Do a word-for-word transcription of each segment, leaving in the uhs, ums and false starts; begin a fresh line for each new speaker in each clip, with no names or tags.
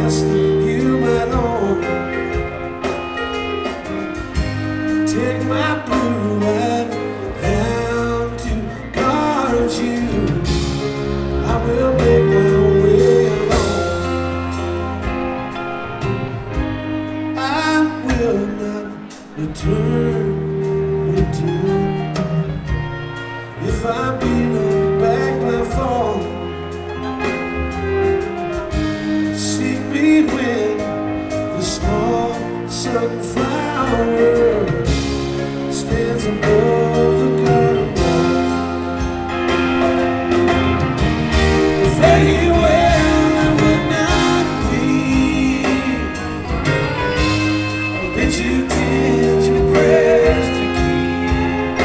best you might own. Take my blue light down to guard you. I will make my way alone. I will not return, return. If I beat them back by fall, seek me when the small sunflower stands above the garden wall. Very well, I would not weep. I bet you did your prayers to keep.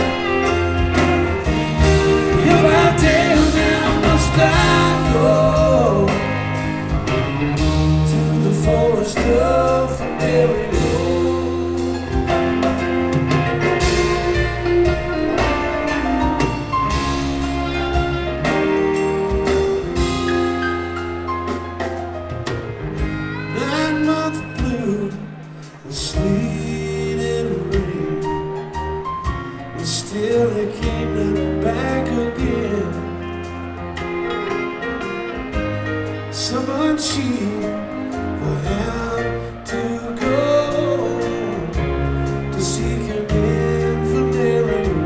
If I tell now, must I go to the forest of Mario? Nine months blue, the sleet and rain, and still it came not back again. Someone cheap will have to go to seek him in the narrow.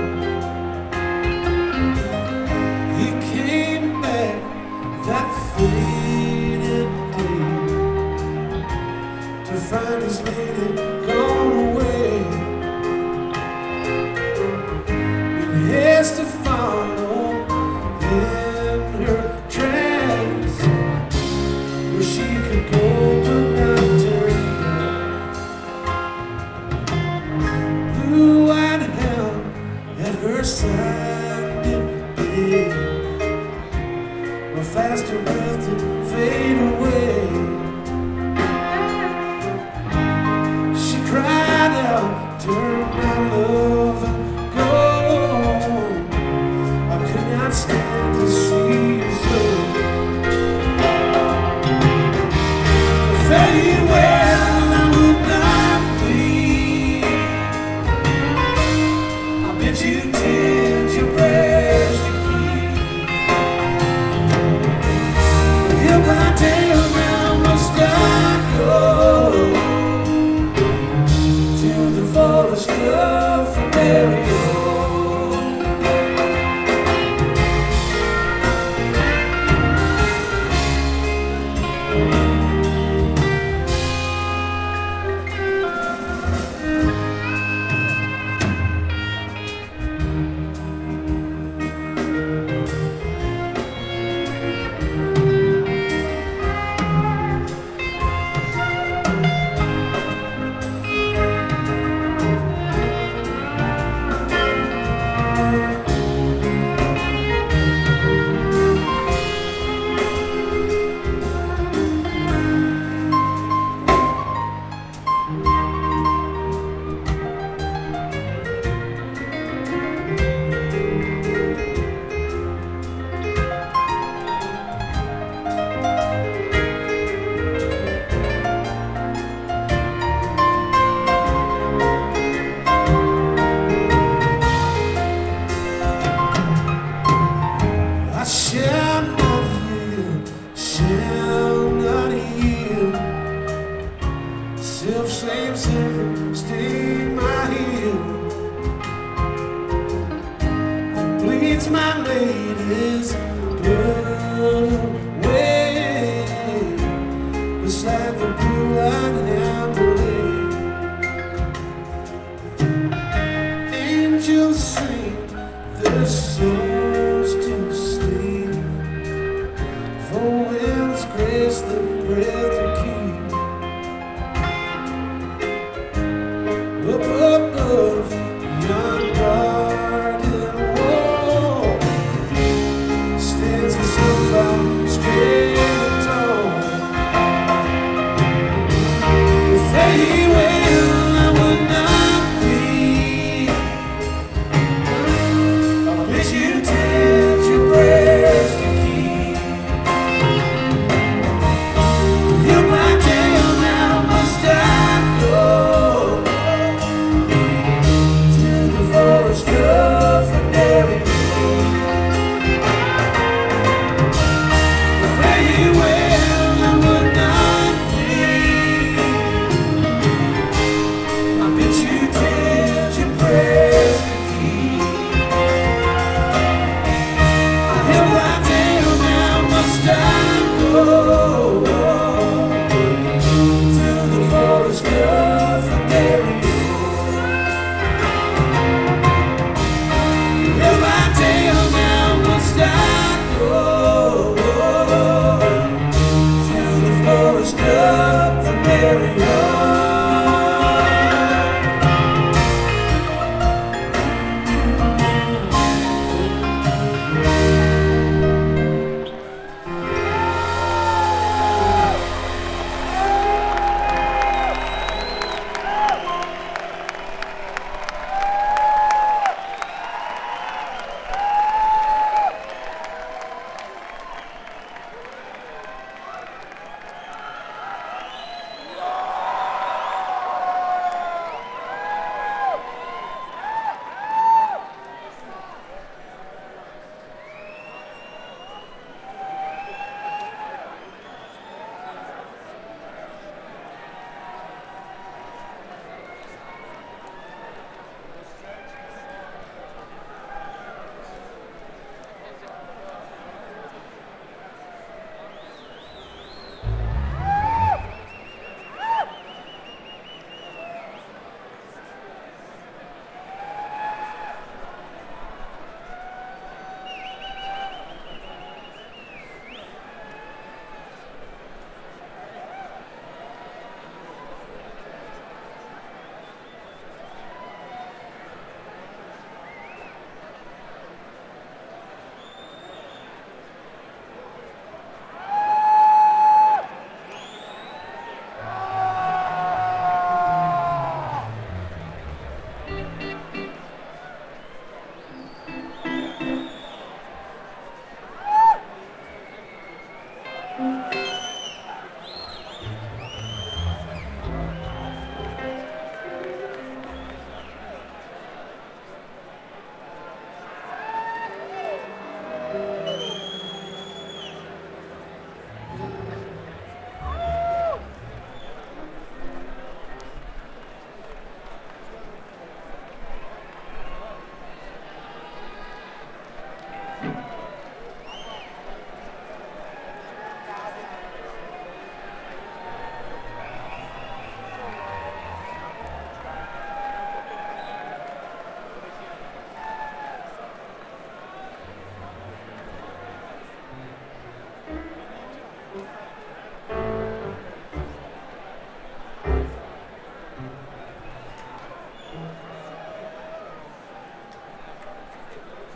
He came back that faded day to find his lady gone away. And he has to follow in her tracks, where she could go but not turn back. Blue-eyed hound at her side in bed, a faster breath to fade away. She cried out, turn my love and go. I could not stand to see you so. Very well, I would not weep. I bet you did your prayers to keep. If I tell now, must I go to the forest of Mario? I shall not yield, shall not yield. Self-same, self, stay my heel. It bleeds my lady's blood away beside the blue-eyed hound lay. Angels sing their souls to sleep, for winds grace the breath to keep. Up above yon garden wall stands a sunflower spread tall. Very well, I would not weep. I bet you did your prayers to keep. You